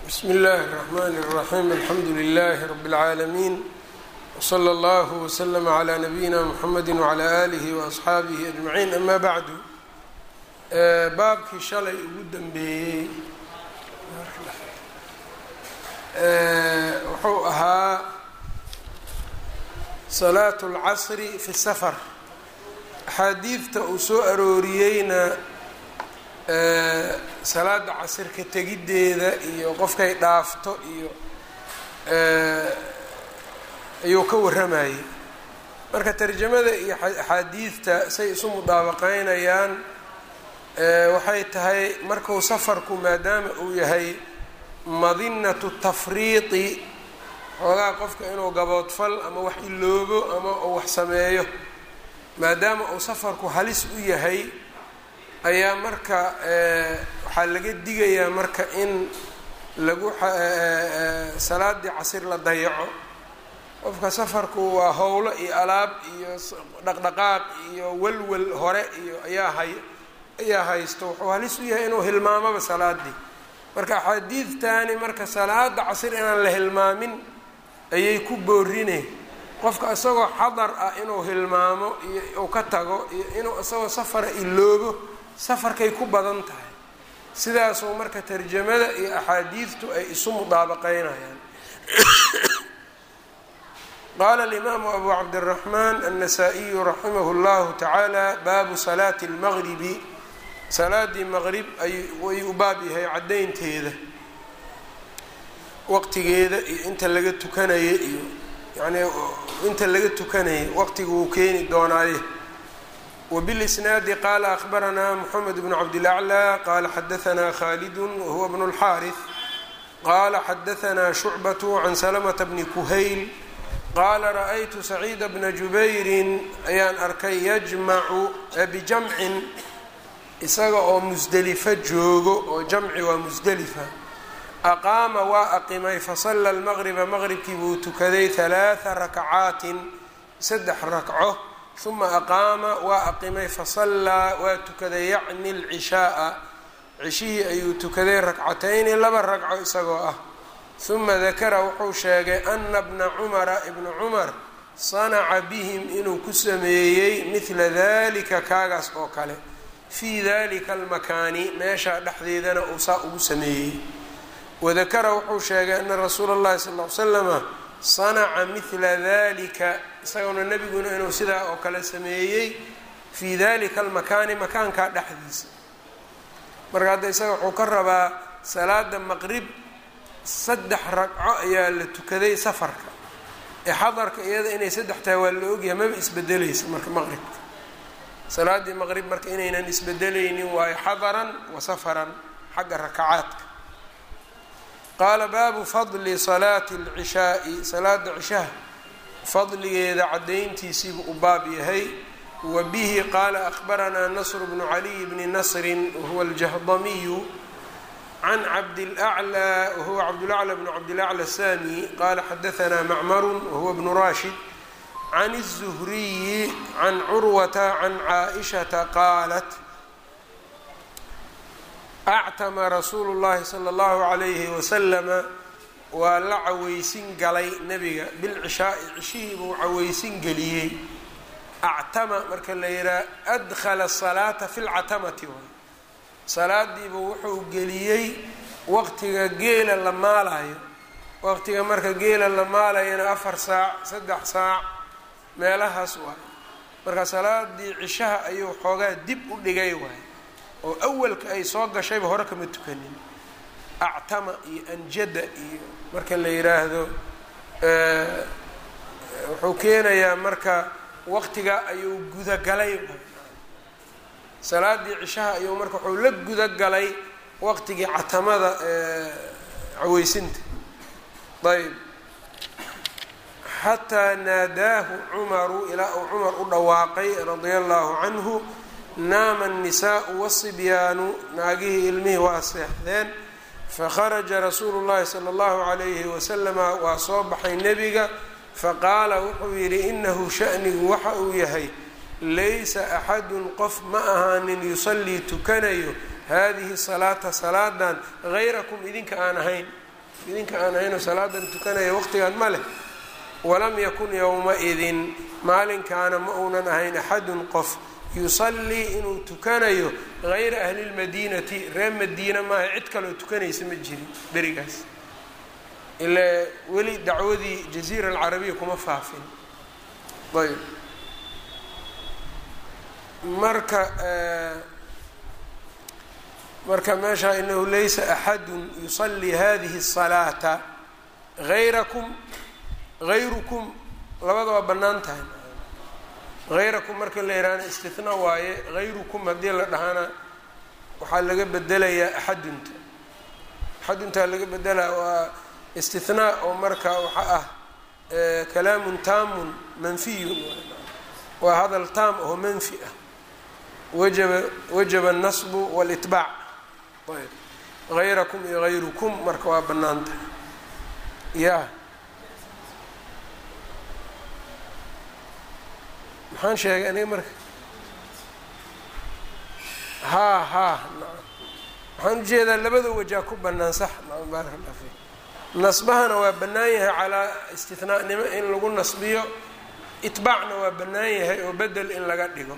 بسم الله الرحمن الرحيم الحمد لله رب العالمين وصلى الله وسلم على نبينا محمد وعلى آله وأصحaabihi أجمعين أما بعد baabkii shalay ugu danbeeyey wuxuu ahaa صلاة الcصr في السفر أxaadiidta uu soo arooriyeyna salaada casirka tegideeda iyo qofkay dhaafto iyo ayuu ka waramayay marka tarjamada iyo axaadiidta say isu mudaabaqeynayaan waxay tahay markuu safarku maadaama uu yahay madinatu tafriiqi xoogaa qofka inuu gaboodfal ama wax iloobo ama uu wax sameeyo maadaama uu safarku halis u yahay ayaa marka waxaa laga digayaa marka in lagu salaadii casir la dayaco qofka safarku waa howlo iyo alaab iyo dhaqdhaqaaq iyo walwal hore iyo ayaa haysto wuxuu halis u yahay inuu hilmaamaba salaadii marka axaadiidtani marka salaada casir inaan la hilmaamin ayay ku boorineen qofka isagoo xadar ah inuu hilmaamo iyo uu ka tago iyo inuu isagoo safara iloobo safarkay ku badan tahay sidaasoo marka tarjamada iyo axaadiidtu ay isu mudaabaqeynayaan qaala alimaamu abu cabdiraxmaan annasaa'iyu raximahu اllahu tacaala baabu salaati اlmaqribi salaadii maqrib ayuu u baab yahay caddaynteeda waqtigeeda iyo inta laga tukanaya iyo yacnii inta laga tukanaya waqtiga uu keeni doonaaye وبالإسناad qال أخبرنا محمد بن عبدالأعلى qال xdثna خالد وهو بن الحارث qال xdثna شعبة عن سلمة بن كhayl qال رأيت سعيد بن جuبyر ayaan arkay yجmع بجمعin isaga oo مsدلفة joogo oo jamci waa مsدلفة أqاama waa aqimay faصلى المغربa mغربkii buu tukaday 3 ركعaaت 3 ركco ثuma aqaama waa aqimay fasallaa waa tukaday yacni alcishaaa cishihii ayuu tukaday rakcatayni 2 ragco isagoo ah ثuma dakara wuxuu sheegay ana bna cumara ibna cumar sanaca bihim inuu ku sameeyey midla dalika kaagaas oo kale fii dalika almakaani meeshaa dhexdeedana uu saa ugu sameeyey wadakara wuxuu sheegay ana rasuula اllahi sal ll ly slama sanaca midla dalika isaguna nebiguna inuu sidaa oo kale sameeyey fii dalika almakaani makaankaa dhexdiisa marka hadda isaga wuxuu ka rabaa salaada maqrib 3 ragco ayaa la tukaday safarka ee xadarka iyada inay 3 tahay waa la ogyahay maba isbedelaysa marka maqribka salaadii maqrib marka inaynan isbedelaynin waayo xadaran wa safaran xagga rakacaadka qaala baabu fadli salaati alcishaai salaada cishaha fadligeeda caddayntiisiibuu u baab yahay wa bihi qaala akhbaranaa nasr bnu caliy bni nasrin wahuwa aljahdamiyu can cabdilaclaa wahuwa cabdulaclى bnu cabdilaclى sami qaala xadahanaa macmarun wahuwa bnu rashid can الzuhriyi can curwata can caaishata qaalat actama rasuulu llahi sala اllahu calayhi wasalama waa la caweysin galay nebiga bilcishaai cishihii buu caweysin geliyey actama marka la yidhaha adkhala salaata fi lcatamati waay salaadiibuu wuxuu geliyey waqtiga geela la maalayo waqtiga marka geela la maalayana 4 saac 3 saac meelahaas waay marka salaadii cishaha ayuu xoogaa dib u dhigay waay oo awalka ay soo gashayba hore kama tukanin actama iyo anjada iyo marka la yiraahdo wuxuu keenayaa marka waqtiga ayuu gudagalay salaadii cishaha ayuu marka wuxuu la gudagalay waqtigii catamada caweysinta ayb xataa naadaahu cumaru ilaa uu cumar u dhawaaqay radia allahu canhu naama الnisaau wالصibyaanu naagihii ilmihii waa seexdeen fakharaja rasuulu llahi sala اllahu calayhi wasalama waa soo baxay nebiga faqaala wuxuu yidhi inahu shanigu waxa uu yahay laysa axadun qof ma ahaanin yusallii tukanayo haadihi salaata salaadan hayrakum idinka aan ahayn idinka aan ahayno salaadan tukanaya waqtigan ma leh walam yakun yowma-idin maalinkaana ma uunan ahayn axadun qof yusallii inuu tukanayo hayra ahli lmadiinati reer madiina maaha cid kaloo tukanaysa ma jirin berigaas ilaa weli dacwadii jaziira alcarabiya kuma faafin ayb marka meeshaa inahu laysa axadun yusallii hadihi الsalaata hayrukum labada waa bannaan tahay hayrakum marka la yihahna istinaa waaye hayrukum haddii la dhahana waxaa laga bedelayaa axaduntaa laga bedelaa waa istinaa oo marka waxa ah kalaamun taamun manfiyun waa hadal taam oo manfi ah wajaba الnasbu wاlitbaac ayb hayrakum iyo hayrukum marka waa bannaan tahay ya maxaan sheegay aniga marka waxaan ujeedaa labada wajaa ku bannaan sax baaraka allah fiik nasbahana waa bannaan yahay calaa istinaanimo in lagu nasbiyo itbaacna waa bannaan yahay oo bedel in laga dhigo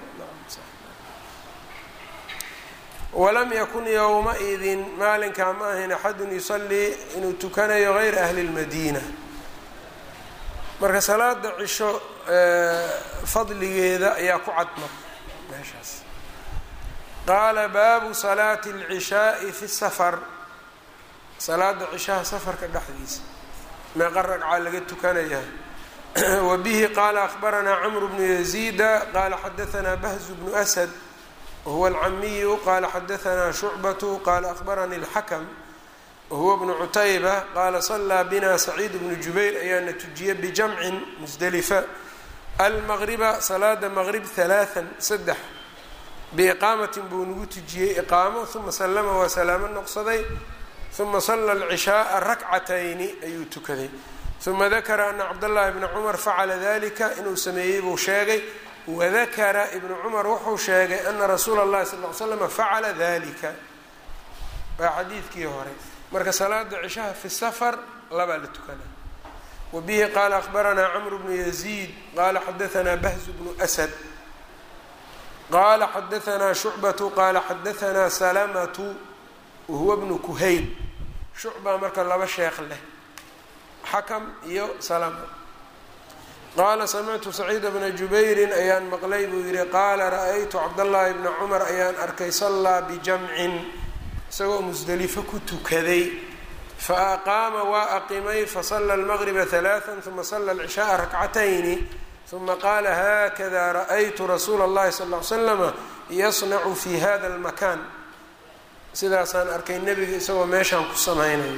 walam yakun yowma-idin maalinkaa ma ahayn axadun yusallii inuu tukanayo hayra ahli اlmadiina marka salaada cisho fadligeeda ayaa ku cadma meeshaas qaala baabu salaati اlcishaai fi safar salaada cishaha safarka dhexdiisa meeqa ragca laga tukanayaa wa bihi qaala akhbaranaa camru bnu yaziida qaala xadaanaa bahzu bnu asad wahuwa alcamiyu qaala xadaanaa shucbatu qaala akhbaranii اlxakm wahuwa bnu cutayba qaala salaa bina saciid bnu jubayr ayaana tujiyay bijamcin musdelifa almaqriba salaada maqrib halaaan saddex biiqaamatin buu nagu tujiyey iqaamo uma salama waa salaamo noqsaday uma sala alcishaaa rakcatayni ayuu tukaday uma dakara ana cabdاllahi bna cumar facala dalika inuu sameeyey buu sheegay wadakara ibnu cumar wuxuu sheegay ana rasuula اllahi sal ly slama facala dalika waa xadiidkii hore marka salaada cishaha fi safar labaa la tukana wa bihi qaala akhbaranaa camru bnu yaziid qaala xadaanaa bahzu bnu asad qaala xadaanaa shucbatu qaala xadaanaa salamatu wahuwa bnu kuhayl shucba marka laba sheekh leh xakam iyo salama qaala samictu saciida bna jubayrin ayaan maqlay buu yihi qaala ra-aytu cabdallaahi bna cumar ayaan arkay sallaa bijamcin isagoo musdelifo ku tukaday fa aqaama waa aqimay fasala almaqriba halaaan uma sala alcishaaa rakcatayni uma qaala haakada ra-aytu rasuula اllahi sal ly slama yasnacu fi hada اlmakan sidaasaan arkay nebiga isagoo meeshaan ku samaynayo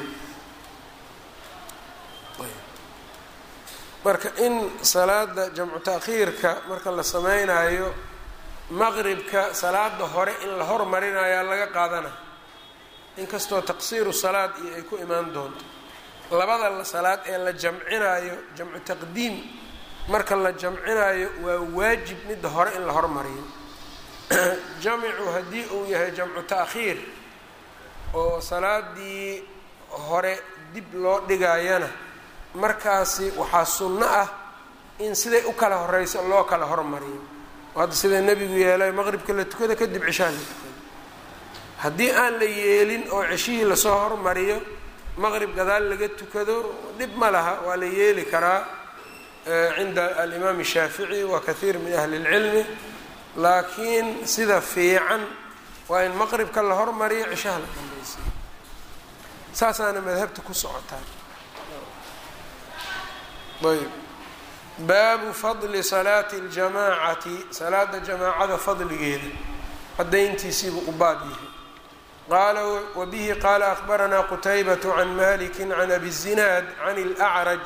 marka in salaada jamcu taakhiirka marka la samaynayo maqribka salaada hore in la hormarinayaa laga qaadana inkastoo taqsiiru salaad iyo ay ku imaan doonto labada salaad ee la jamcinaayo jamcu taqdiim marka la jamcinaayo waa waajib midda hore in la hormariyo jamicu haddii uu yahay jamcu taakhiir oo salaadii hore dib loo dhigayana markaasi waxaa sunno ah in siday u kala horeyso loo kala hormariyo hadda sida nebigu yeelay maqribka la tukada kadib cishaha la tukada haddii aan la yeelin oo ceshihii lasoo hormariyo maqrib gadaal laga tukado dhib ma laha waa la yeeli karaa cinda alimaam shaafici wa kathiir min ahli اlcilmi laakiin sida fiican waa in maqribka la hormariyo cishaha la dambaysiyo saasaana madhabta ku socotaa ayb baabu fadli salaati اljamaacati salaada jamaacada fadligeeda cadayntiisiibu u baab yahay qaala wabihi qaala akhbaranaa qutaybaة can maliki can abi الzinaad can اlأcraj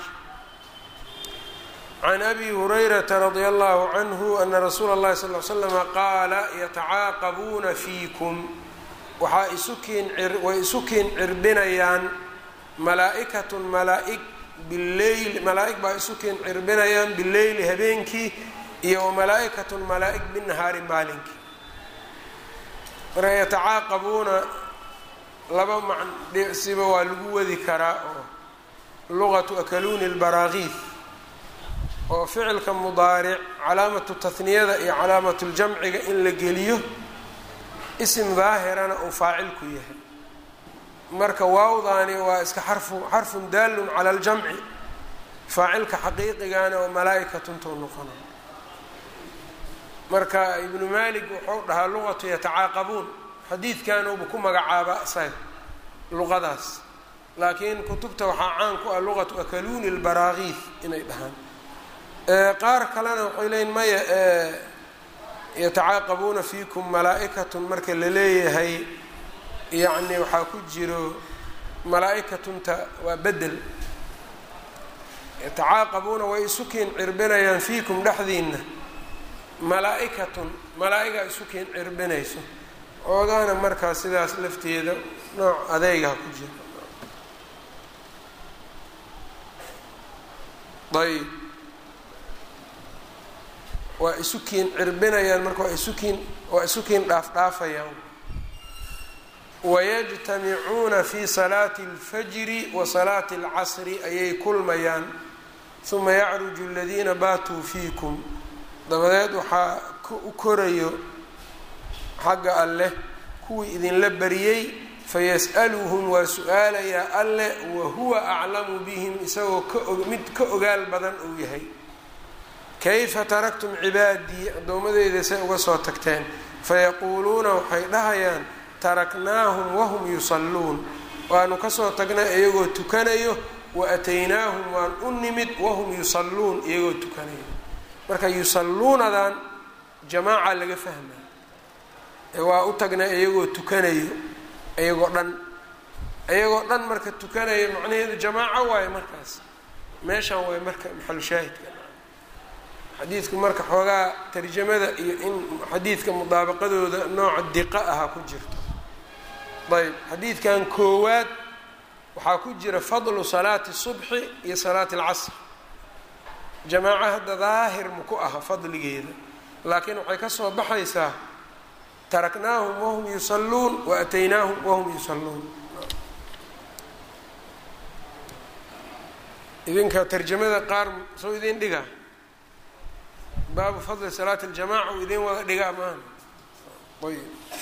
can abi hurayrata radi allahu canhu ana rasuula اllahi sal ly slama qaala yatacaaqabuuna fiikum way isu kiin cirbinayaan malaaئikatun malaaئg bileyl malaa-ig baa isu kiin cirbinayaan bileyli habeenkii iyo wamalaaئikatun malaa-ig binahaari maalinkii marka yatacaaqabuuna laba macnsiba waa lagu wadi karaa oo luqatu akaluuni اlbaraakiif oo ficilka mudaaric calaamatu tahniyada iyo calaamatu ljamciga in la geliyo isim daahirana uu faacil ku yahay marka waawdaani waa iska xarfun daalun cala aljamci faacilka xaqiiqigana oo malaa'ikatuntou noqonay marka ibnu malik wuxuu dhahaa luqatu yatacaaqabuun xadiidkanuuba ku magacaaba isaga luqadaas laakiin kutubta waxaa caan ku ah luqatu akaluuni lbaraakiif inay dhahaan qaar kalena waxay leeyiin maya yatacaaqabuuna fiikum malaa'ikatun marka la leeyahay yacni waxaa ku jiro malaa'ikatunta waa bedel yatacaaqabuuna way isu kiin cirbinayaan fiikum dhexdiina malaa'ikatun malaa'iga isu kiin cirbinayso oogana markaa sidaas lafteeda nooc adeygaha ku jira ayb waa isu kiin cirbinayaan marka waa isu kiin dhaafdhaafayaan wayajtamicuuna fi salaati اlfajri wa salaati اlcasri ayay kulmayaan uma yacruju aladiina baatuu fiikum dabadeed waxaa u korayo xagga alleh kuwii idinla bariyey fayas'aluhum waa su-aalayaa alleh wahuwa aclamu bihim isagoo mid ka ogaal badan uu yahay kayfa taraktum cibaadii addoommadeyda say uga soo tagteen fayaquuluuna waxay dhahayaan taraknaahum wahum yusalluun waanu kasoo tagnay iyagoo tukanayo wa ataynaahum waan u nimid wahum yusalluun iyagoo tukanayo marka yusalluunadan jamaaca laga fahmaya waa u tagnay iyagoo tukanayo iyagoo dhan marka tukanayo macnaheedu jamaaco waayo markaas meeshan waayo marka maxalu shaahidka xadiidku marka xoogaa tarjamada iyo in xadiidka mudaabaqadooda nooca diqa aha ku jirto ayb xadiidkan koowaad waxaa ku jira fadlu salaati subxi iyo salaati alcasr jamaaco hadda daahir maku aha fadligeeda laakiin waxay ka soo baxaysaa taraknaahum wahum yusalluun wa ataynaahum wahum yusalluun idinka tarjamada qaar soo idin dhiga baabu fadli salaati اljamaca u idin wada dhigaa maaha ayb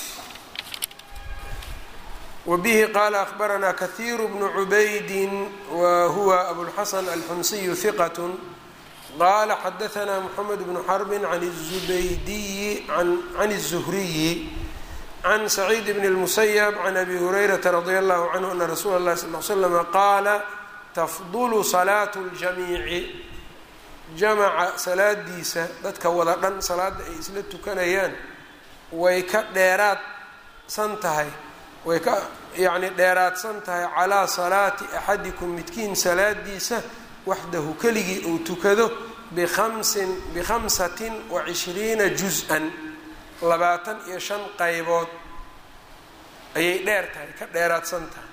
wabihi qaala akhbaranaa kahiiru bnu cubaydi wa huwa abulxasan alxumsiyu hiqat qaala xadahanaa moxamed bnu xarbin can الzubaydiyi can الzuhriyi can saciid bn اlmusayab can abi hurayrata radia allahu canhu ana rasuula اllahi sal l slama qaala tafdulu salaatu اljamiici jamaca salaadiisa dadka wada dhan salaada ay isla tukanayaan way ka dheeraadsan tahay way ka yacni dheeraadsan tahay calaa salaati axadikum midkiin salaadiisa waxdahu keligii uu tukado bikhamsatin wa cishriina juz-an 25 qaybood ayay dheer tahay ka dheeraadsan tahay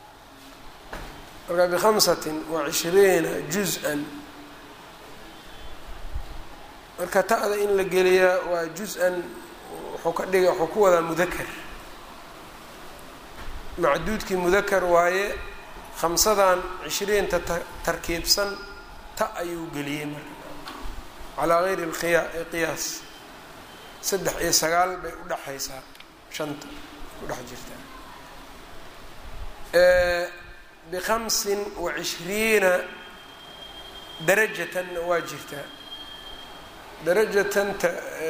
marka bikhamsatin wa cishriina juz-an marka ta'da in la geliyaa waa juz-an wuxuu ku wadaa mudakar macduudkii mudakar waaye 25 tarkiibsan ta ayuu geliyey marka calaa gayri qiyaas 3 iyo 9 bay udhaxaysaa 5 ku dhex jirtaa ب25 darajatanna waa jirtaa darajatanta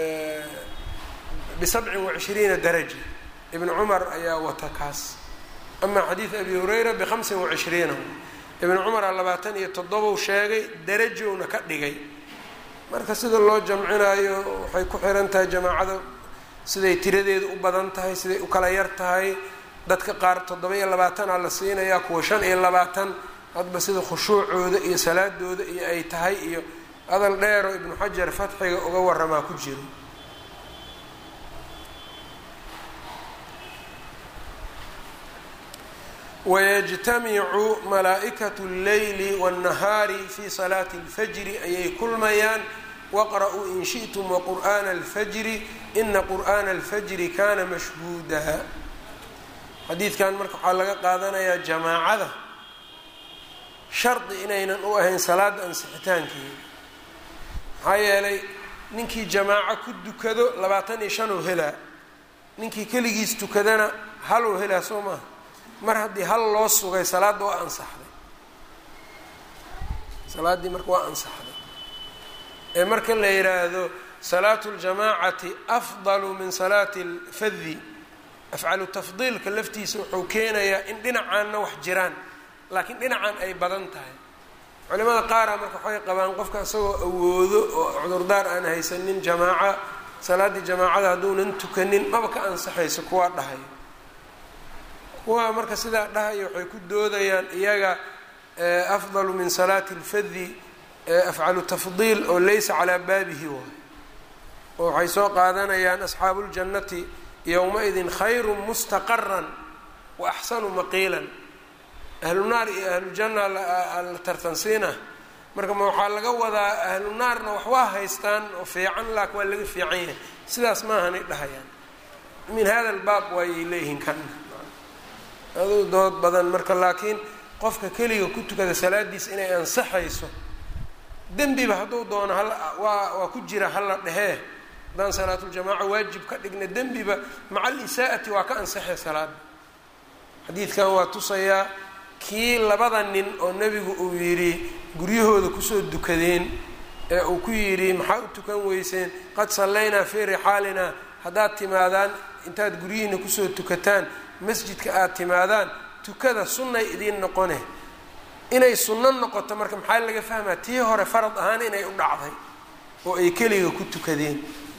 ب27 daraja ibn cumar ayaa wata kaas ama xadiid abi hurayra ب25 ibn cumar 27 sheegay darajowna ka dhigay marka sida loo jamcinaayo waxay ku xiran tahay jamaacada siday tiradeedu u badan tahay siday u kala yar tahay dadka qaar 27 la siinayaa kuwa 25 hadba sida khushuucooda iyo salaadooda iyo ay tahay iyo hadal dheero ibnu xajar fatxiga uga waramaa ku jiro wayajtamicu malaa'ikatu اlleyli wاnnahaari fi salaati اlfajri ayay kulmayaan waqra'uu in shi'tum waqur'aana alfajri ina qur'aana alfajri kana mashhuuda xadiidkan marka waxaa laga qaadanayaa jamaacada shardi inaynan u ahayn salaada ansixitaankeeda. maxaa yeelay ninkii jamaaco ku dukado 25 oo helaa, ninkii keligiis tukadana hal oo helaa soo maaha. mar haddii hal loo sugay salaadda waa ansaxday, salaaddii marka waa ansaxday. ee marka la yidhaahdo salaatu ljamaacati afdalu min salaati lfadi, afcalu tafdiilka laftiisa wuxuu keenayaa in dhinacaanna wax jiraan laakiin dhinacan ay badan tahay. culimada qaara marka waxay qabaan qofka isagoo awoodo oo cudurdaar aan haysanin jamaaca, salaaddii jamaacada hadduunan tukanin maba ka ansaxayso kuwaa dhahayo. kuwaa marka sidaa dhahayo waxay ku doodayaan iyaga afdalu min salaati lfadi afcalu tafdiil oo laysa calaa baabihi waay, oo waxay soo qaadanayaan asxaabu ljannati yowma-idin khayru mustaqaran wa axsanu maqiilan. ahlu naar iyo ahlu janna la tartansiina marka ma waxaa laga wadaa ahlu naarna wax waa haystaan oo fiican laak waa laga fiican yahay, sidaas maahanay dhahayaan. min hada albaab waayay leeyihiin kan aduu dood badan marka. laakiin qofka keliga ku tukada salaadiisa inay ansaxayso, dembiba hadduu doono waa ku jira hala dhehee, haddaan salaatuljamaaca waajib ka dhigna dembiba maca alisaa'ati waa ka ansaxay salaada. xadiidkan waa tusayaa kii labada nin oo nebigu uu yidhi guryahooda kusoo dukadeen ee uu ku yidhi maxaa u tukan weyseen, qad sallaynaa fii rixaalinaa, haddaad timaadaan intaad guryihiina kusoo tukataan masjidka aad timaadaan tukada sunnay idiin noqone. inay sunno noqoto marka maxaa laga fahmaa tii hore farad ahaan inay u dhacday oo ay keliga ku tukadeen.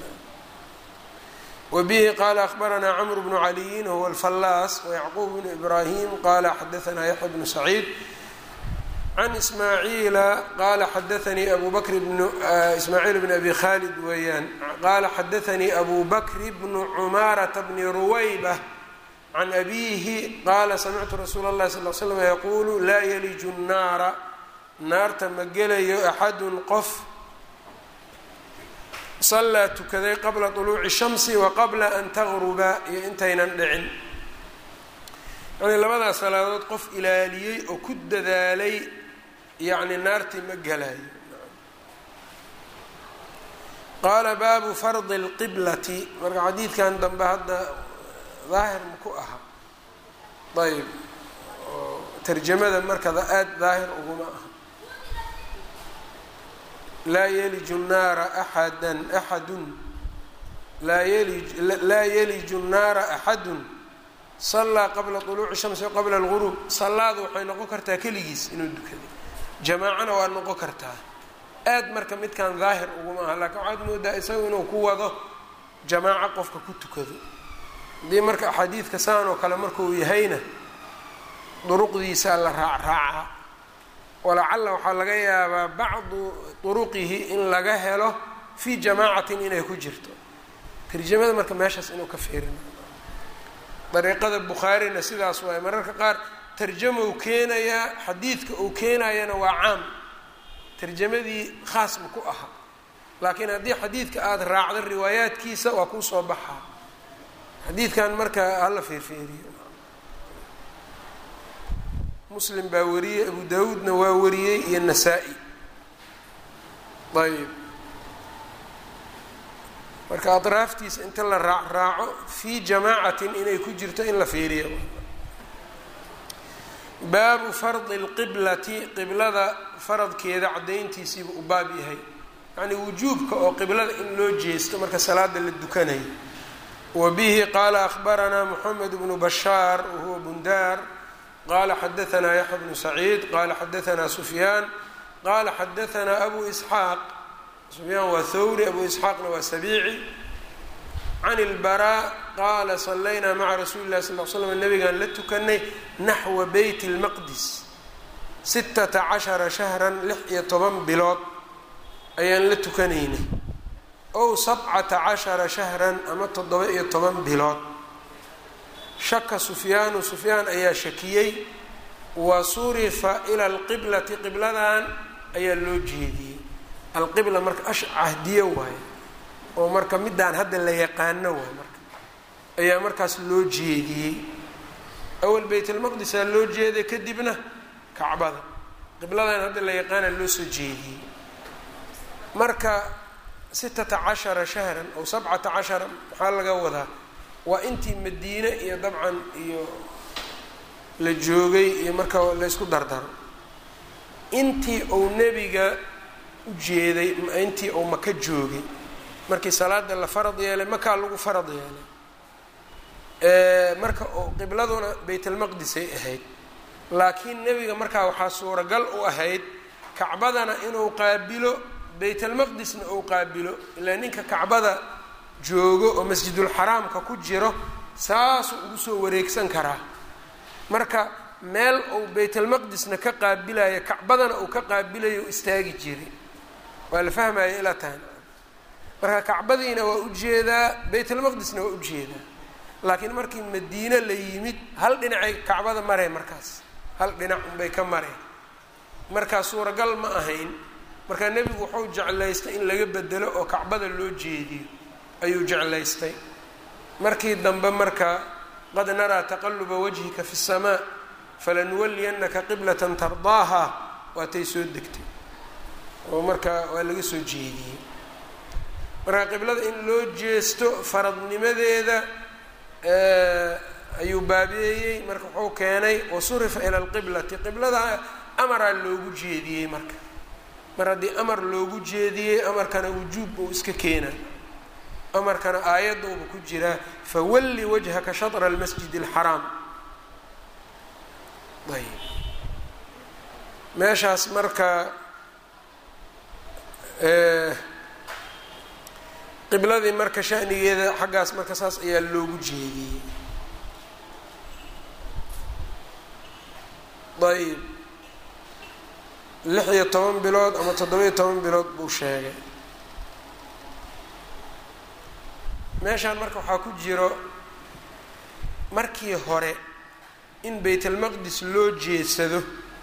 وبه qال أخبرنا cمرو بن علي هو الفلاس ويعقوب بن إبراهيم qال xdثنا يحيى بن سعيد عن إسماعيل qال xdثني أبو بكر إسماعيل بن أبي خالد weeyaan qال xdثني أبو بكر بن عمارة بن رويبة عن أبيه qال سمعت رsuuل الlahi صلى اه علي سلم يقول laa يلج الناara naarta ma gelayo أxad qof sallaa tukaday qabla طuluuci الshamsi waqabla an taqruba iyo intaynan dhicin. yani labadaas salaadood qof ilaaliyey oo ku dadaalay yani naartii ma gelayo. qaala baabu fardi اlqiblati, marka xadiidkan dambe hadda daahir maku aha ayb tarjamada markada aada daahir uguma aha. laa yeliju الnaara axadun laa yeliju الnaara axadun sallaa qabla طuluuci الshamsi qabla اlغurub. salaadu waxay noqon kartaa keligiis inuu dukaday, jamaacana waa noqon kartaa. aad marka midkan daahir uguma aha, laakiin waxaad moodaa isaga inuu ku wado jamaaco qofka ku tukado. haddii marka axaadiidka saan oo kale markuu yahayna duruqdiisaa la raacraacaa, walacalla waxaa laga yaabaa bacdu duruqihi in laga helo fii jamaacatin inay ku jirto. tarjamada marka meeshaas inuu ka fiirina. dariiqada bukhaarina sidaas waaye, mararka qaar tarjama uu keenayaa, xadiidka uu keenayana waa caam, tarjamadii khaas ma ku aha. laakiin haddii xadiidka aada raacda riwaayaadkiisa waa kuu soo baxaa. xadiidkan marka hala fiirfiiriyo. muslim baa wariyey, abu daawuudna waa wariyey iyo nasaa-i. ayb marka adraaftiisa inta la raacraaco fii jamaacatin inay ku jirto in la fiiriyo. baabu fardi اlqiblati, qiblada faradkeeda caddayntiisiiba u baab yahay, yacni wujuubka oo qiblada in loo jeesto marka salaada la dukanayo. wa bihi qaala akhbaranaa moxamed bnu bashaar wahuwa bundaar qala xadaثna yaxya bnu saciid qala xadaثna sufyaan qala xadaثna abu isxaaq, sufyaan waa thawri, abu isxaaqna waa sabiici, can اlbaraa qaala salaynaa maca rasuuli اlahi sal l slam, nabigaan la tukanay naxwa beyt اlmaqdis 16 shahran 16 bilood ayaan la tukanaynay, ow 17 shahran ama 17 bilood. shaka sufyaanu, sufyaan ayaa shakiyey, wa surifa ila alqiblati, qibladan ayaa loo jeediyey. alqibla marka cahdiyo waaye, oo marka midaan hadda la yaqaano waay, marka ayaa markaas loo jeediyey. awal baytulmaqdisaa loo jeeday kadibna kacbada qibladan hadda la yaqaana loo soo jeediyey marka 16 shahran aw 17 maxaa laga wadaa waa intii madiine iyo dabcan iyo la joogay iyo marka la isku dardaro intii uu nebiga u jeeday intii uu maka joogay markii salaada la farad yeelay maka lagu farad yeelay marka qibladuna baytulmaqdis ay ahayd laakiin nebiga markaa waxaa suuragal u ahayd kacbadana inuu qaabilo baytulmaqdisna uu qaabilo ilaa ninka kacbada joogo oo masjidulxaraamka ku jiro saasuu ugu soo wareegsan karaa marka meel uu baytulmaqdisna ka qaabilayo kacbadana uu ka qaabilayo istaagi jiray waa la fahmaya ilaa taan marka kacbadiina waa ujeedaa baytulmaqdisna waa ujeedaa laakiin markii madiine la yimid hal dhinacay kacbada maree markaas hal dhinac unbay ka mareen markaa suuragal ma ahayn markaa nebigu wuxuu jeclaystay in laga bedelo oo kacbada loo jeediyo ayuu jeclaystay markii dambe marka qad naraa taqaluba wajhika fi الsamaa falanuwaliyannaka qiblatan tardaaha waatay soo degtay oo marka waa laga soo jeediyey marka qiblada in loo jeesto faradnimadeeda ayuu baabeeyey marka wuxuu keenay wasurifa ila alqiblati qiblada amaraa loogu jeediyey marka mar haddii amar loogu jeediyey amarkana wujuub buu iska keenay amarkana aayadda uba ku jiraa fawalli wajhaka shatra almasjid alxaraam ayb meeshaas marka qibladii marka shanigeeda xaggaas marka saas ayaa loogu jeediyey ayb 16 bilood ama 17 bilood buu sheegay meeshaan marka waxaa ku jiro markii hore in baytulmaqdis loo jeedsado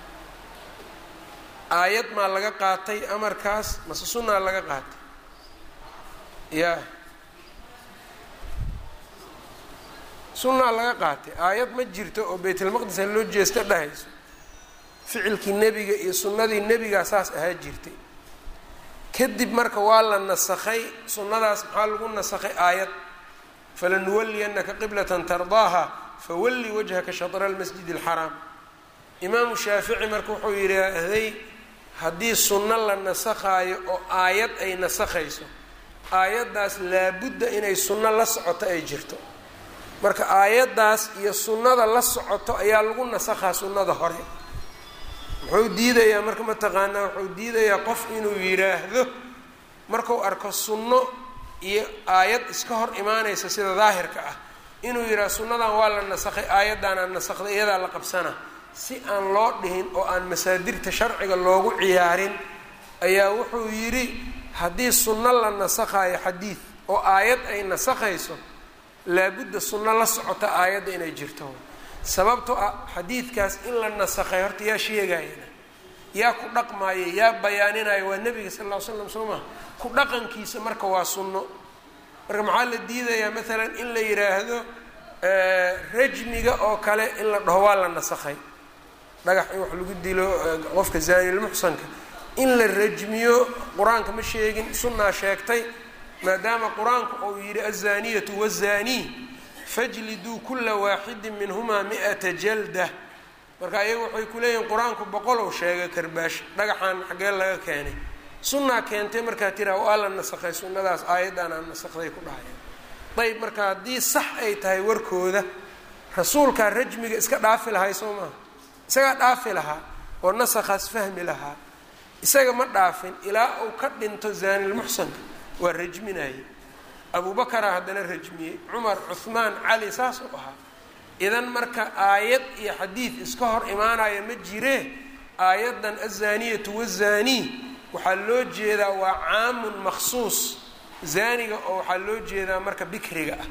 aayad maa laga qaatay amarkaas mase sunnaa laga qaatay ya sunnaa laga qaatay aayad ma jirto oo baytulmaqdis loo jeesta dhahayso ficilkii nebiga iyo sunnadii nebigaa saas ahaa jirtay kadib marka waa la nasakhay sunnadaas maxaa lagu nasakhay aayad falanuwaliyannaka qiblatan tardaaha fawalli wajhaka shatra almasjid alxaraam imaamu shaafici marka wuxuu yidhaahday haddii sunno la nasakhaayo oo aayad ay nasakhayso aayaddaas laabudda inay sunno la socoto ay jirto marka aayaddaas iyo sunnada la socoto ayaa lagu nasakhaa sunnada hore wuxuu diidayaa marka mataqaanaa wuxuu diidayaa qof inuu yidhaahdo markuu arko sunno iyo aayad iska hor imaanaysa sida daahirka ah inuu yidhaahdo sunnadan waa la nasakhay aayaddan aan nasakday iyadaa la qabsana si aan loo dhihin oo aan masaadirta sharciga loogu ciyaarin ayaa wuxuu yidhi haddii sunno la nasakhayo xadiid oo aayad ay nasakhayso laabudda sunno la socota aayadda inay jirto sababto ah xadiidkaas in la nasakhay horta yaa sheegayana yaa ku dhaqmaaya yaa bayaaninaya waa nebiga sal ll ly slam soo maha ku dhaqankiisa marka waa sunno marka maxaa la diidayaa maalan in la yidhaahdo rajmiga oo kale in la dhaho waa la nasakhay dhagax in wax lagu dilo qofka zaanilmuxsanka in la rajmiyo qur-aanka ma sheegin sunnaa sheegtay maadaama qur-aanku uu yidhi azaniyatu wazanii fajliduu kula waaxidin minhumaa 100 jalda marka ayaga waxay ku leeyihin qur-aanku 100 sheegay karbaash dhagaxaan xaggee laga keenay sunnaa keentay markaa tiraa waa la nasakhay sunnadaas aayaddan aan nasakday ku dhahaya ayb marka haddii sax ay tahay warkooda rasuulkaa rajmiga iska dhaafi lahay soo maaha isagaa dhaafi lahaa oo nasakhaas fahmi lahaa isaga ma dhaafin ilaa uu ka dhinto zaanilmuxsanka waa rajminaye abubakara haddana rajmiyey cumar cuhmaan cali saas u ahaa idan marka aayad iyo xadiid iska hor imaanaya ma jiree aayaddan azaniyatu wazanii waxaa loo jeedaa waa caamun makhsuus zaaniga oo waxaa loo jeedaa marka bikriga ah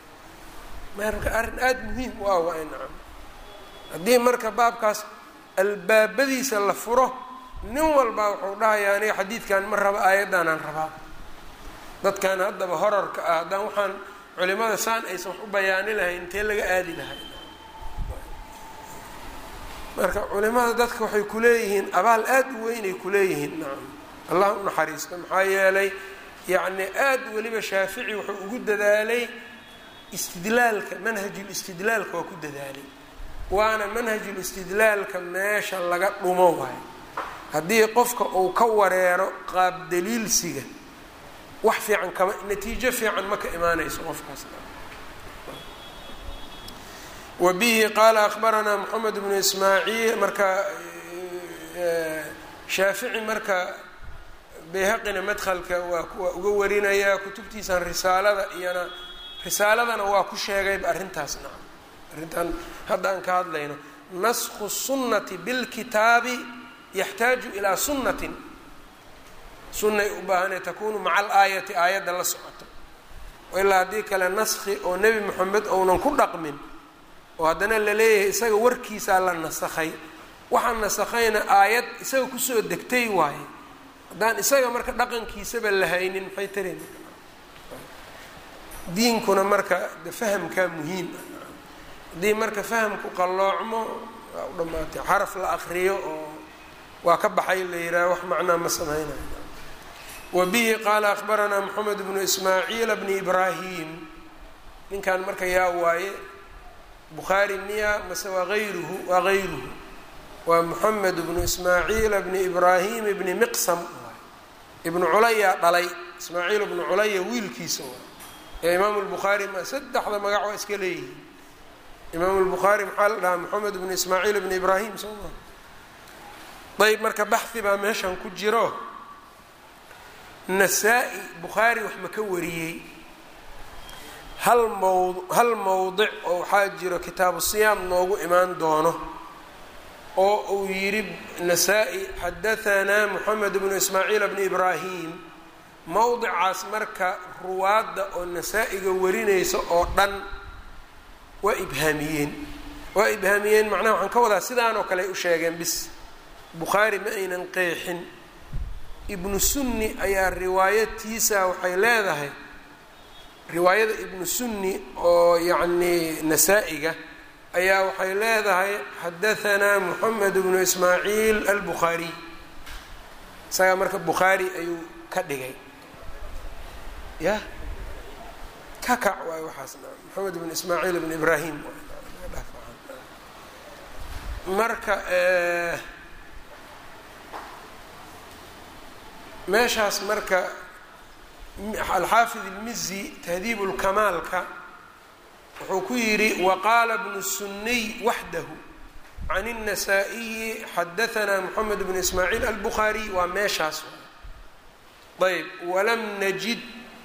marka arrin aada muhiim u ah waa nacam haddii marka baabkaas albaabadiisa la furo nin walbaa wuxuu dhahayaa aniga xadiidkan ma raba aayaddaanaan rabaa dadkan haddaba horarka ah haddaan waxaan culimada saan aysan wax u bayaani lahayn intee laga aadi lahay marka culimada dadka waxay kuleeyihiin abaal aad u weynay kuleeyihiin nacam allah u naxariisto maxaa yeelay yacni aad weliba shaafici wuxuu ugu dadaalay istidlaalka manhajulistidlaalka waa ku dadaalay waana manhajulistidlaalka meesha laga dhumo waayo haddii qofka uu ka wareero qaab daliilsiga wax fiican kama natiijo fiican ma ka imaanayso qofkaas wabihi qaala akhbaranaa moxamed bnu ismaaciil marka shaafici marka bayhaqina madkhalka waa uga warinayaa kutubtiisan risaalada iyana risaaladana waa ku sheegayba arrintaas nacam arrintan hadda aan ka hadlayno naskhu sunnati bilkitaabi yaxtaaju ilaa sunnatin sunnay u baahanee takunu maca alaayati aayadda la socoto ilaa haddii kale naskhi oo nebi moxamed ounan ku dhaqmin oo haddana la leeyahay isaga warkiisaa la nasakhay waxaa nasakhayna aayad isaga kusoo degtay waaye haddaan isaga marka dhaqankiisaba la haynin maxay tareen diinkuna marka de fahamkaa muhiim ah haddii marka fahamku qalloocmo waa u dhammaatay xaraf la akriyo oo waa ka baxay la yidhaha wax macnaa ma samaynayo wabihi qaala akhbaranaa moxamed bnu ismaaciil bni ibraahim ninkan marka yaa waaye bukhaari miya mase waa ayruhu waa hayruhu waa moxamed bnu ismaaciil bni ibraahim bni miqsam ibnu culaya dhalay ismaaciil bnu culaya wiilkiisa ee imaamu lbukhaari saddexda magac waa iska leeyihiin imaamu lbukhaari maxaa la dhahaa moxamed bnu ismaaciil bni ibraahim soo maa ayb marka baxhi baa meeshan ku jiro nasaa-i bukhaari wax ma ka wariyey hal mowdic oo waxaa jiro kitaabu siyaam noogu imaan doono oo uu yidhi nasaa-i xadahanaa moxamed bnu ismaaciil bni ibraahim mowdicaas marka ruwaadda oo nasaa-iga warinaysa oo dhan waa ibhaamiyeen macnaha waxaan ka wadaa sidaan oo kale ay u sheegeen bis bukhaari ma aynan qeexin ibnu sunni ayaa riwaayatiisa waxay leedahay riwaayada ibnu sunni oo yacni nasaa-iga ayaa waxay leedahay xadahanaa moxamed bnu ismaaciil albukhaariy isagaa marka bukhaari ayuu ka dhigay ya ka kac waay waxaasna moxamed bnu ismaaciil bn ibraahim marka meeshaas marka alxaafid ilmizi tahdiib lkamaalka wuxuu ku yidhi waqaala bnu suniy waxdahu can الnasaa-iyi xadahanaa moxamed bnu ismaaciil albukhaariy waa meeshaas ayb walam najid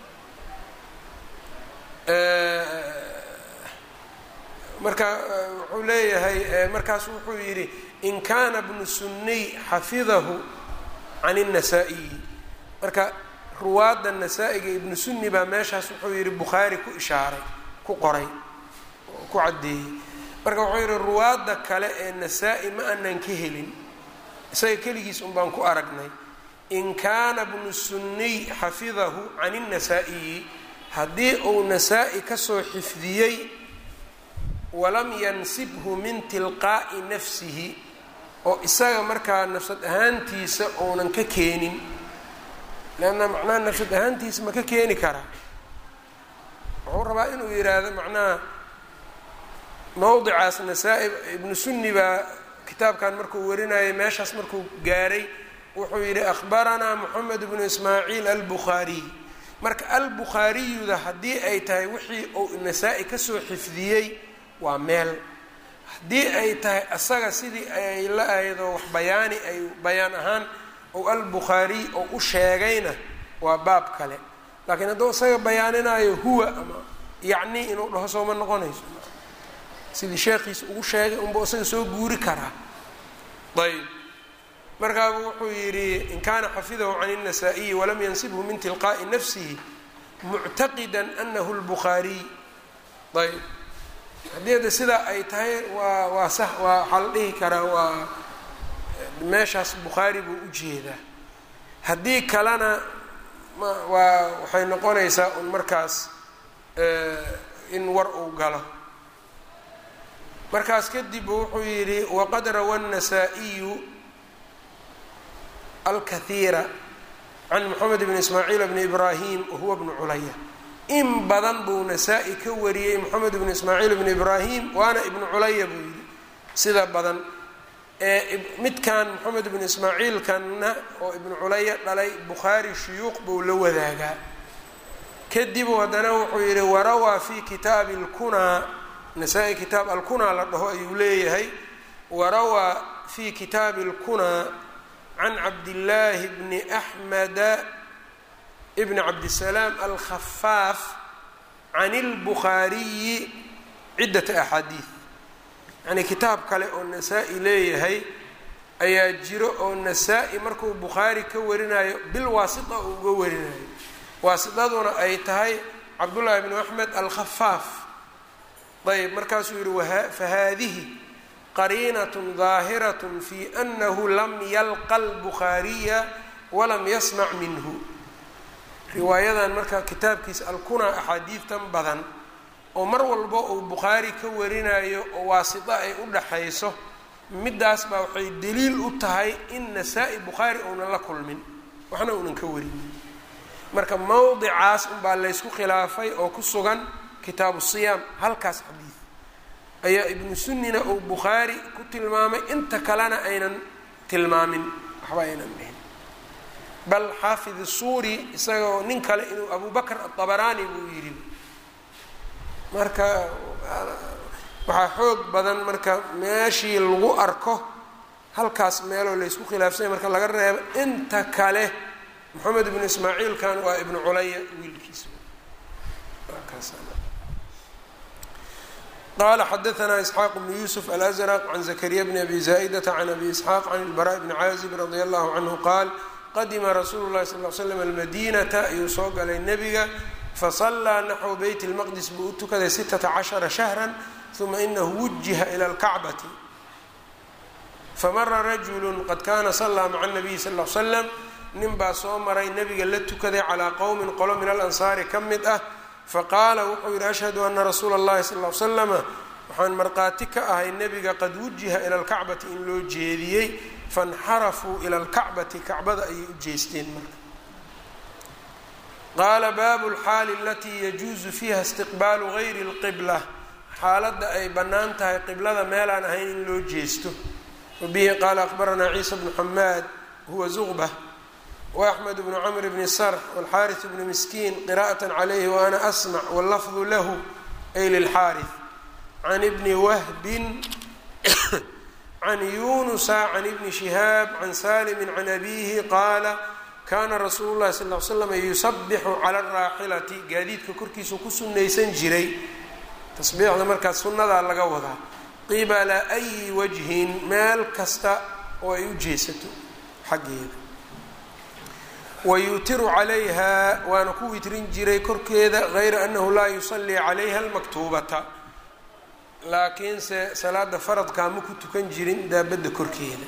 marka wuxuu leeyahay markaasu wuxuu yidhi in kaana bnu suniy xafidahu can الnasaa-iyi marka ruwaadda nasaa-iga ibnu sunni baa meeshaas wuxuu yidhi bukhaari ku ishaaray ku qoray ku caddeeyey marka wuxuu yidhi ruwaadda kale ee nasaa-i ma aanan ka helin isaga keligiis un baan ku aragnay in kaana bnu sunniy xafidahu can الnasaa-iyi haddii uu nasaa-i kasoo xifdiyey walam yansibhu min tilqaa'i nafsihi oo isaga markaa nafsad ahaantiisa uunan ka keenin leanna macnaha nafsad ahaantiisa ma ka keeni karaa wuxuu rabaa inuu yidhaahdo macnaha mowdicaas nasaa-i ibnu sunni baa kitaabkan markuu warinayay meeshaas markuu gaaray wuxuu yidhi akhbaranaa moxamed bnu ismaaciil albukhaariy marka albukhaariyuda haddii ay tahay wixii uu nasaa-i kasoo xifdiyey waa meel haddii ay tahay asaga sidii ay la ahaydoo wax bayaani ay bayaan ahaan ou albukhaariy oo u sheegayna waa baab kale laakiin hadduu isaga bayaaninaayo huwa ama yacni inuu dhaho sooma noqonayso sidii sheekhiisa ugu sheegay unbuu isaga soo guuri karaa ayb markaabu wuxuu yidhi in kaana xafidahu can الnasaa-iyi walam yansibhu min tilqaa'i nafsihi muctaqida anahu اlbukhaariy ayb haddii hadda sidaa ay tahay waa sax waxaa la dhihi karaa waa meeshaas bukhaari buu u jeedaa haddii kalena waxay noqonaysaa un markaas in war uu galo markaas kadib wuxuu yidhi waqad rawa النasaaئiyu alkahiira can moxamed bn ismaaciil bni ibraahim wahuwa bnu culaya in badan buu nasaa-i ka wariyey moxamed bnu ismaaciil bni ibraahim waana ibnu culaya buu yidhi sida badan midkan moxamed bnu ismaaciilkanna oo ibnu culaya dhalay bukhaari shuyuuq buu la wadaagaa kadibu haddana wuxuu yidhi warawaa fi kitaabi اlkunaa nasaa-i kitaab alkunaa la dhaho ayuu leeyahay warawaa fi kitaabi اlkunaa can cabdillaahi bni axmeda bni cabdisalaam alkhafaaf can اlbukhaariyi ciddata axaadiid yacnii kitaab kale oo nasaa-i leeyahay ayaa jiro oo nasaa-i markuu bukhaari ka warinayo bilwaasita uu uga warinayo waasidaduna ay tahay cabdullaahi bnu axmed alkhafaaf ayb markaasuu yihi fahaadihi qariinat ظaahirat fi anahu lam yalqa اlbukhaariya walam yasmac minhu riwaayadan marka kitaabkiisa alkunaa axaadiidtan badan oo mar walba uu bukhaari ka warinayo oo waasito ay u dhaxayso midaas baa waxay daliil u tahay in nasaa-i bukhaari uunan la kulmin waxna uunan ka warinin marka mowdicaas unbaa laysku khilaafay oo ku sugan kitaabu siyaam halkaas xadiid ayaa ibnu sunnina uu bukhaari ku tilmaamay inta kalena aynan tilmaamin waxba aynan dhihin bal xaafid suuri isagao nin kale inuu abu bakr aلطabaraani buu yidhi marka waxaa xoog badan marka meeshii lagu arko halkaas meeloo laysku khilaafsanya marka laga reebo inta kale moxamed ibnu ismaaciilkan waa ibnu culaya wiilkiisa qala xadaثna isxaaq bnu yusuf alأزrq can zakariya bni abi zaa'idata can abi isxaaq can اlbarاء bni caazib radi allahu canhu qaal qadima rasuulu اlahi sal ly slam almadinata ayuu soo galay nebiga fasallaa naxwu beyt اlmaqdis buu u tukaday 16 shahra uma inahu wujiha ilى اlkacbati famara rajulu qad kana salaa maca الnabiyi sal ly slam nin baa soo maray nebiga la tukaday calaa qowmin qolo min alansaari ka mid ah faqaala wuxuu yidhi ashhadu ana rasuula اllahi sal ly slama waxaan markhaati ka ahay nebiga qad wujiha ila اlkacbati in loo jeediyey faاnxarafuu ila اlkacbati kacbada ayay u jeesteen marka qaala baabu اlxaali alatii yajuusu fiiha istiqbaalu gayri اlqibla xaaladda ay bannaan tahay qiblada meelaan ahayn in loo jeesto wabihi qaala akhbaranaa ciisa bnu xamaad huwa zuqba وأحmed بن cmr بن srx والxاriث بن miskiin qراءة عlyh وأna أsmع والlfظ lah ay lلxاriث عn بni whbi عn yunusa عn بni شhihاab عn saلm عn أbihi qaala kana rasuul الlahi صلى اه عl sلم yusbxu عlى الraaxilati gaadiidka korkiisu ku sunaysan jiray tasbiixda markaas sunadaa laga wadaa qibla أyi wجhin meel kasta oo ay u jeesato xaggeeda wayutiru calayha waana ku witrin jiray korkeeda hayra annahu laa yusalii calayha almaktuubata laakiinse salaada faradkaa ma ku tukan jirin daabadda korkeeda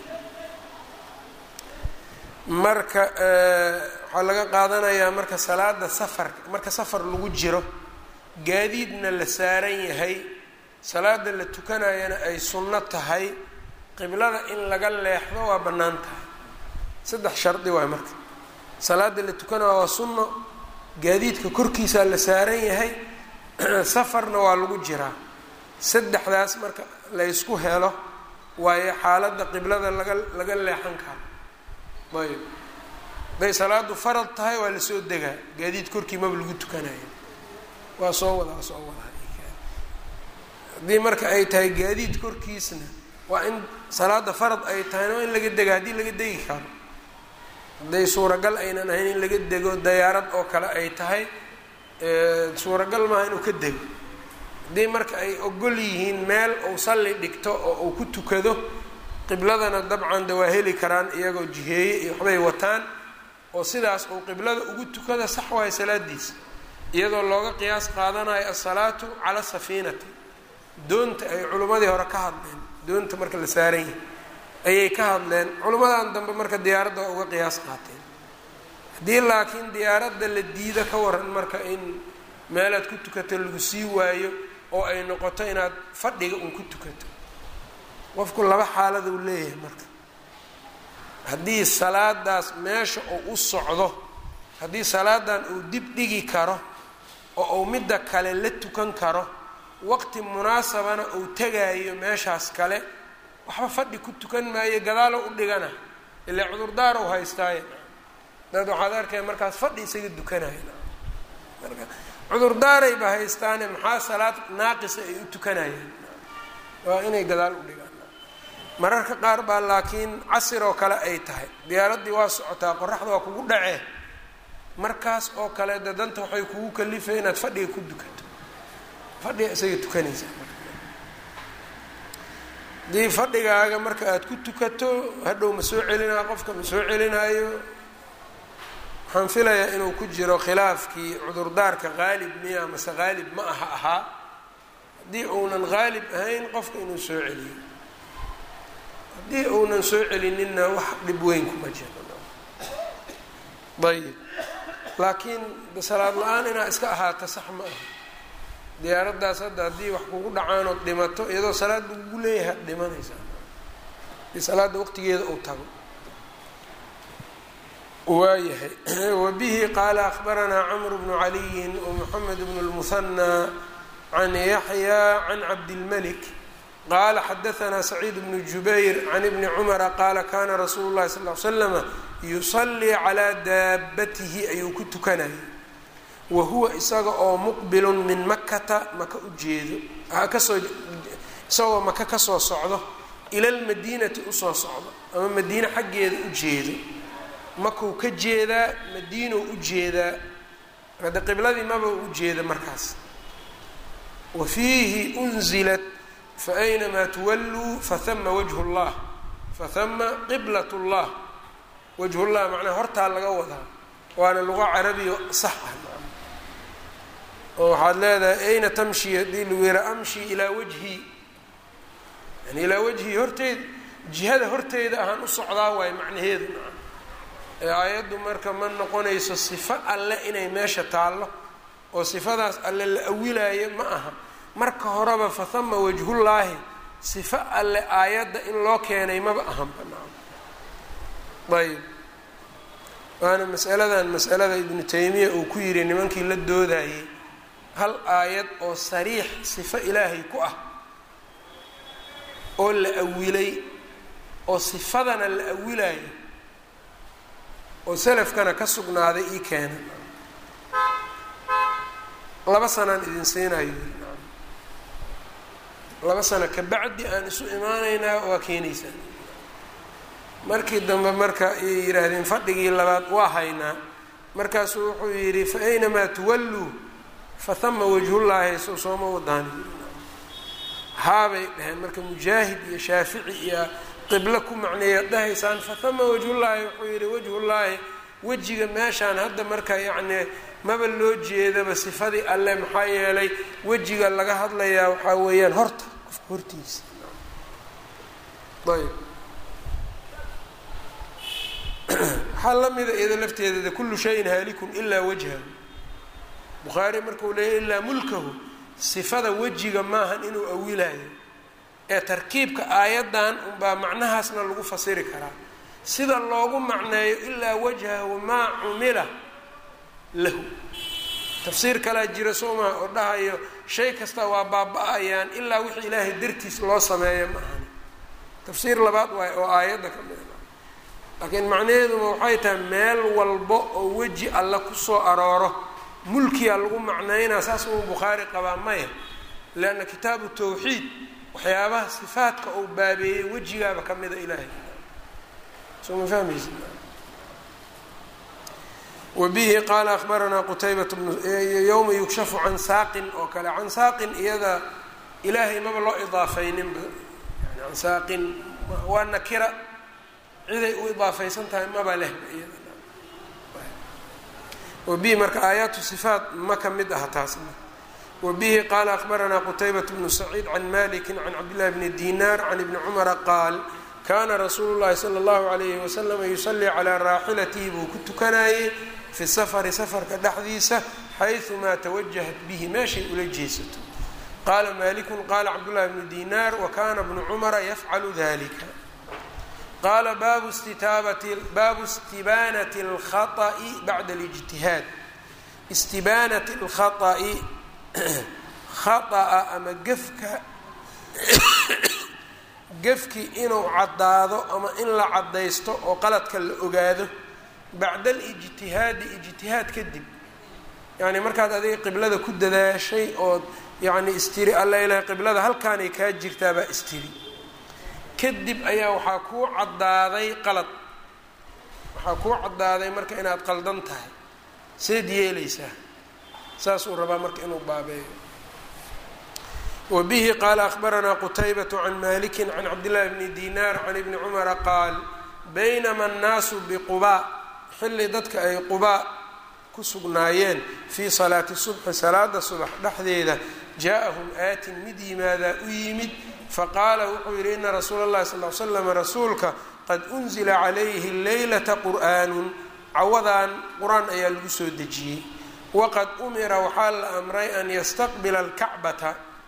marka waxaa laga qaadanayaa marka salaada safarka marka safar lagu jiro gaadiidna la saaran yahay salaada la tukanayana ay sunno tahay qiblada in laga leexdo waa bannaan tahay 3 shardi waay marka salaada la tukanaa waa sunno gaadiidka korkiisaa la saaran yahay safarna waa lagu jiraa 3daas marka laysku helo waayo xaaladda qiblada laga leexan karo ayb haday salaadu farad tahay waa lasoo degaa gaadiid korkii maba lagu tukanayo waa soo wadaa haddii marka ay tahay gaadiid korkiisna waa in salaada farad ay tahayna waa in laga dega haddii laga degi karo hadday suuragal aynan ahayn in laga dego dayaarad oo kale ay tahay suuragal maaha inuu ka dego haddii marka ay ogol yihiin meel uu salli dhigto oo uu ku tukado qibladana dabcan de waa heli karaan iyagoo jiheeye iyo waxbay wataan oo sidaas uu qiblada ugu tukada sax waayo salaadiisa iyadoo looga qiyaas qaadanayo asalaatu cala safiinati doonta ay culimmadii hore ka hadleen doonta marka la saaran yahay ayay ka hadleen culimmadan dambe marka diyaaradda waa uga qiyaas qaateen haddii laakiin diyaaradda la diida ka waran marka in meelaad ku tukato lagu sii waayo oo ay noqoto inaad fadhiga un ku tukato qofku laba xaalad uu leeyahay marka haddii salaadaas meesha uu u socdo haddii salaadan uu dib dhigi karo oo uu midda kale la tukan karo waqti munaasabana uu tegaayo meeshaas kale waxba fadhi ku tukan maayo gadaalo u dhigana ilaa cudurdaar uu haystaaye dad waxaad arkaya markaas fadhi isaga dukanaya marka cudurdaaray ba haystaane maxaa salaad naaqisa ay u tukanayaan waa inay gadaal u dhigaan mararka qaar baa laakiin casir oo kale ay tahay diyaaraddii waa socotaa qoraxda waa kugu dhacee markaas oo kale dadanta waxay kugu kalifay inaad fadhiga ku dukato fadhiga isaga tukanaysa dii fadhigaaga marka aad ku tukato hadhow ma soo celinaa qofka ma soo celinaayo waxaan filayaa inuu ku jiro khilaafkii cudurdaarka qaalib miya mase qaalib ma aha ahaa haddii uunan qaalib ahayn qofka inuu soo celiyo haddii uunan soo celinina wax dhib weyn kuma jiro ayib laakiin salaad la-aan inaa iska ahaata sax ma aha diyaaraddaas hadda haddii wax kugu dhacaanood dhimato iyadoo salaad lagugu leeyahay dhimanaysaa hadii salaadda waqtigeeda uu tago waayahay wabihi qaala akhbaranaa camr bnu caliyin wmoxamed bnu lmuhanى can yaxya can cabdilmalik qaala xadaanaa saciid bnu jubayr can ibni cumara qaala kana rasuulu llahi sal l slama yusallii calaa daabatihi ayuu ku tukanayay wa huwa isaga oo muqbilun min makata maka ujeedo isagoo maka kasoo socdo ila lmadiinati usoo socdo ama madiine xaggeeda ujeedo makuu ka jeedaa madiinow ujeedaa hadda qibladii maba ujeeda markaas wa fiihi unzilat faaynamaa tuwalluu fahama wajhu llah fahama qiblat llah wajhu llah macnaha hortaa laga wadaa waana luqa carabiya sax ah oo waxaad leedahay ayna tamshi haddii lagu yara amshi ilaa wajhi yani ilaa wajhi horteed jihada horteeda ahaan u socdaa waayo macnaheedu aayaddu marka ma noqonayso sifo alle inay meesha taallo oo sifadaas alle la awilaayo ma aha marka horeba fahama wajhullaahi sifo alle aayadda in loo keenay maba ahan banaan ayb waana masalada ibnu taymiya uu ku yidhi nimankii la doodayay hal aayad oo sariix sifo ilaahay ku ah oo la awilay oo sifadana la awilaayo oo salafkana ka sugnaaday ii keena 2 sanaan idin siinayo 2 sano ka bacdi aan isu imaanaynaa waa keenaysaan markii dambe marka ay yidhaahdeen fadhigii labaad waa haynaa markaasuu wuxuu yidhi fa aynamaa tuwalluu fahama wajhullaahi sooma wadaani haabay dhaheen marka mujaahid iyo shaafici iyo qiblo ku macneeyaad dhahaysaan fahama wajhullaahi wuxuu yidhi wajhullaahi wejiga meeshaan hadda marka yacni maba loo jeedaba sifadii alle maxaa yeelay wejiga laga hadlayaa waxaa weeyaan horta qofka hortiisa ayb waxaa la mida iyada lafteedada kullu shayin haalikun ilaa wajhahu bukhaari markuu leeyahy ilaa mulkahu sifada wejiga maahan inuu awilaayo ee tarkiibka aayaddan unbaa macnahaasna lagu fasiri karaa sida loogu macneeyo ilaa wajhahu maa cumila lahu tafsiir kalaa jira soomaa oo dhahayo shay kasta waa baaba-ayaan ilaa wixii ilaahay dartiis loo sameeyo ma ahani tafsiir labaad waay oo aayadda ka mida laakiin macnaheeduma waxay tahay meel walbo oo weji alla kusoo arooro mulkiyaa lagu macneynaa saas uu bukhaari qabaa maya leanna kitaabu tawxiid waxyaabaha sifaadka uu baabeeyey wejigaaba ka mida ilaahay soo ma fahmaysa wabihi qaala akhbaranaa qutaybat yowma yukshafu can saaqin oo kale can saaqin iyada ilaahay maba loo idaafayninba yani can saaqin waa nakira ciday u idaafaysan tahay maba lehba iyada wabihi marka aayaatu sifaat ma ka mid aha taasna wabihi qaala akhbaranaa qutaybat bnu saciid can maliki can cabdillahi bni dinaar can ibni cumara qaal kaana rasuulu llahi sala allahu alayhi wasalama yusallii calaa raaxilatihi buu ku tukanayey fi safari safarka dhexdiisa xayumaa tawajahat bihi meeshay ula jeesato qala malik qala cabdالlahi bnu dinar wakana bnu cumara yafcalu dalika. qala baabu istibaanati اlkhaطأi bacda اlijtihaad. istibaanati اlkhaطأi khaطأa ama gefki inuu caddaado ama in la caddaysto oo qaladka la ogaado bacda alijtihaadi ijtihaad kadib, yani markaad adiga qiblada ku dadaashay ood yani istiri alla ilahay qiblada halkaanay kaa jirtaabaa istiri, kadib ayaa waxaa kuu caddaaday qalad, waxaa kuu caddaaday marka inaad qaldan tahay, seed yeelaysaa? saasuu rabaa marka inuu baabeeyo. wbihi qaala akhbaranaa qutaybaة can maliki can cabdالlahi bni dinar can ibni cumara qaal baynama الnaasu bqubaa, xilli dadka ay qubaa ku sugnaayeen fii salaati subxi salaada subax dhexdeeda, jaaءahum aatin mid yimaadaa u yimid faqaala wuxuu yidhi ina rasuula اllahi sal l slam rasuulka qad unzila calayhi leylata qur'aanun, cawadaan qur-aan ayaa lagu soo dejiyey, waqad umira waxaa la amray an yastaqbila اlkacbata,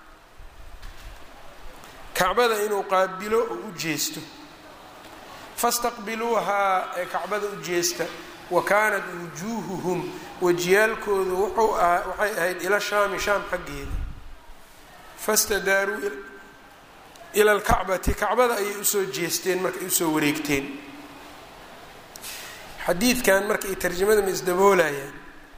kacbada inuu qaabilo oo u jeesto, fastaqbiluuhaa ee kacbada u jeesta, wa kaanat wujuuhuhum wajiyaalkoodu waxay ahayd ila shaami shaam xaggeeda, fastadaaruu ila alkacbati, kacbada ayay usoo jeesteen markaay usoo wareegteen. xadiidkan marka ay tarjamada ma isdaboolayaan?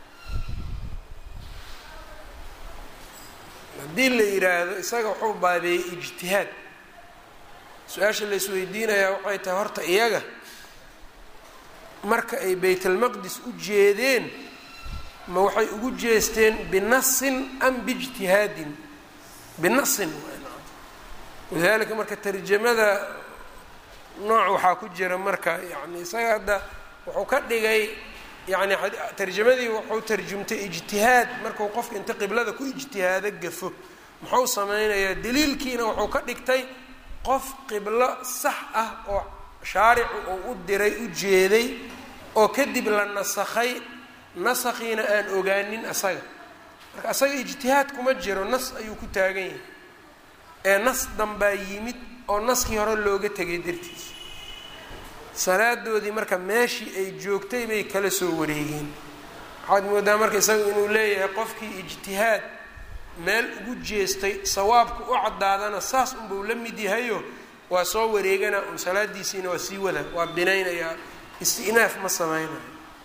haddii la yidhaahdo isaga wuxuu baabeeyey ijtihaad, su-aasha la isweydiinayaa waxay tahay horta iyaga marka ay baytalmaqdis u jeedeen ma waxay ugu jeesteen binasin am biijtihaadin? binasin walidalika marka tarjamada nooc waxaa ku jira marka yani isaga hadda wuxuu ka dhigay yani tarjamadii wuxuu tarjumtay ijtihaad, markuu qofka inta qiblada ku ijtihaado gafo muxuu sameynayaa? daliilkiina wuxuu ka dhigtay qof qiblo sax ah oo shaaricu uu u diray u jeeday oo kadib la nasakhay, nasakhiina aan ogaanin asaga, marka asaga ijtihaad kuma jiro, nas ayuu ku taagan yahay, ee nas danbaa yimid oo naskii hore looga tegay dartiis. salaadoodii marka meeshii ay joogtay bay kala soo wareegeen. waxaad moodaa marka isaga inuu leeyahay qofkii ijtihaad meel ugu jeestay sawaabka u caddaadana saas unbuu la mid yahayo waa soo wareegana un salaadiisiina waa sii wada, waa binaynayaa, istinaaf ma sameynayo.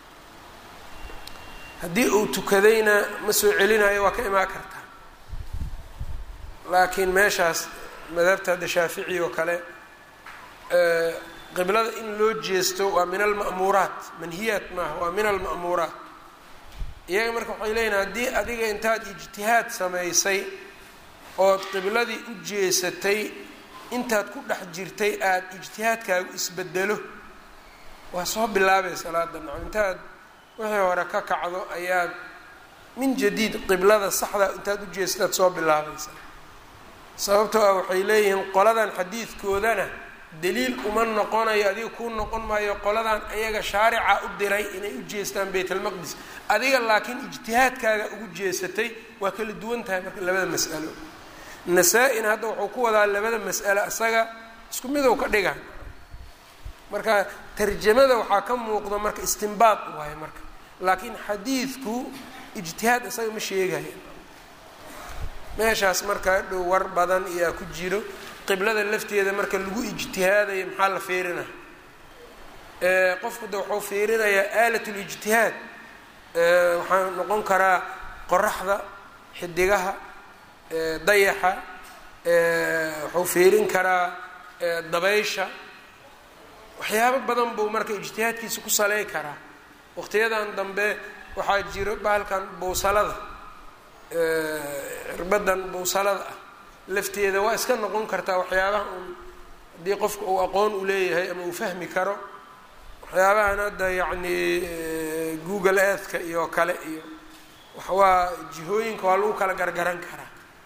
haddii uu tukadayna ma soo celinayo, waa ka imaan kartaa, laakiin meeshaas madhabta hadda shaafici oo kale qiblada in loo jeesto waa min alma'muuraat, manhiyaat maaha, waa min alma'muuraat. iyaga marka waxay leeyihin haddii adiga intaad ijtihaad samaysay ood qibladii u jeesatay intaad ku dhex jirtay aada ijtihaadkaagu isbedelo, waa soo bilaabay salaada nacam, intaad wixii hore ka kacdo ayaad min jadiid qiblada saxda intaad u jeestaad soo bilaabaysaa. sababtoo ah waxay leeyihiin qoladan xadiidkoodana daliil uma noqonayo, adiga kuu noqon maayo, qoladan ayaga shaarica u diray inay u jeestaan baytalmaqdis, adiga laakiin ijtihaadkaaga ugu jeesatay, waa kala duwan tahay marka labada mas'alo. nasaa-ina hadda wuxuu ku wadaa labada mas'alo isaga isku midow ka dhiga, marka tarjamada waxaa ka muuqda marka istinbaad waayo marka, laakiin xadiidku ijtihaad isaga ma sheegayo. meeshaas marka dhow war badan ayaa ku jiro. qiblada lafteeda marka lagu ijtihaadayo maxaa la fiirina? qofku de wuxuu fiirinayaa aalat lijtihaad, waxaa noqon karaa qoraxda, xidigaha, dayaxa, wuxuu fiirin karaa dabaysha, waxyaabo badan buu marka ijtihaadkiisa ku saley karaa. waqtiyadan dambe waxaa jiro bahalkan buusalada, cirbadan buusalada ah lafteeda waa iska noqon kartaa waxyaabaha un haddii qofka uu aqoon u leeyahay ama uu fahmi karo, waxyaabahan hadda yacni google earthka iyo kale iyo waxwaa jihooyinka waa lagu kala gargaran karaa.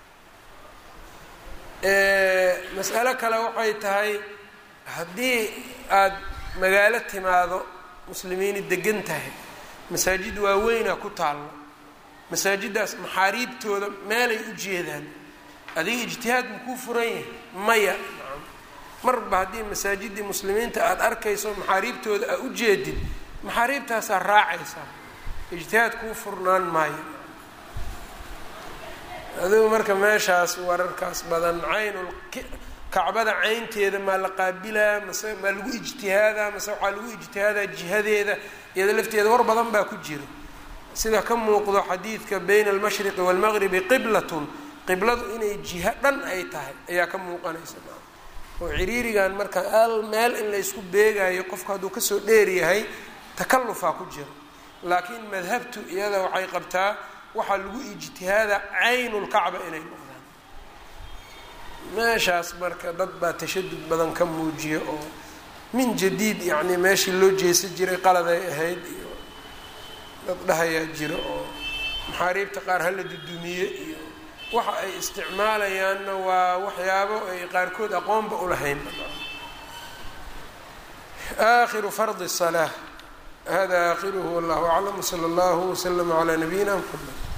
mas'alo kale waxay tahay haddii aada magaalo timaado muslimiini degan tahay, masaajid waaweyna ku taallo, masaajiddaas maxaariibtooda meelay u jeedaan, adiga ijtihaad makuu furan yahay maya marba haddii masaajidii muslimiinta aada arkayso maxaariibtooda aa ujeedid maxaariibtaasaa raacaysaa ijtihaad kuu furnaan maayo adigu marka meeshaas wararkaas badan kacbada caynteeda maa la qaabilaa mase maa lagu ijtihaadaa mase waxaa lagu ijtihaadaa jihadeeda iyada lafteeda war badan baa ku jiro sida ka muuqdo xadiidka bayna almashriqi waalmaqribi qiblatun qibladu inay jiha dhan ay tahay ayaa ka muuqanaysa oo ciriirigan marka meel in la ysku beegaayo qofku hadduu kasoo dheer yahay takallufaa ku jiro laakiin madhabtu iyada waxay qabtaa waxaa lagu ijtihaadaa caynulkacba inay noqdaan meeshaas marka dad baa tashadud badan ka muujiya oo min jadiid yacni meeshii loo jeesa jiray qaladay ahayd iyo dad dhahayaa jiro oo maxaariibta qaar hala dudumiye iyo waxa ay isticmaalayaanna waa waxyaabo ay qaarkood aqoonba ulahayn aakhiru fardi الصلاة hada aakhiruhu wallahu aclam wslى اllahu wslm عlى nabiyina mxamed